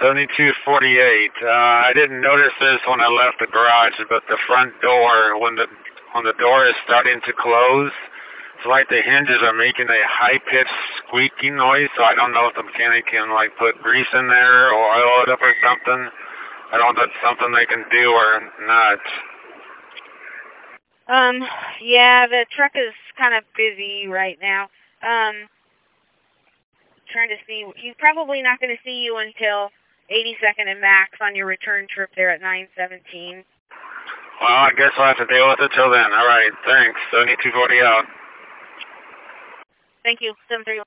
7248. I didn't notice this when I left the garage, but the front door, when the door is starting to close, it's like the hinges are making a high-pitched squeaking noise, so I don't know if the mechanic can, like, put grease in there or oil it up or something. I don't know if that's something they can do or not. Yeah, the truck is kind of busy right now. Trying to see, he's probably not going to see you until 82nd and Max on your return trip there at 917. Well, I guess I'll have to deal with it till then. All right, thanks. 7240 out. Thank you. 731.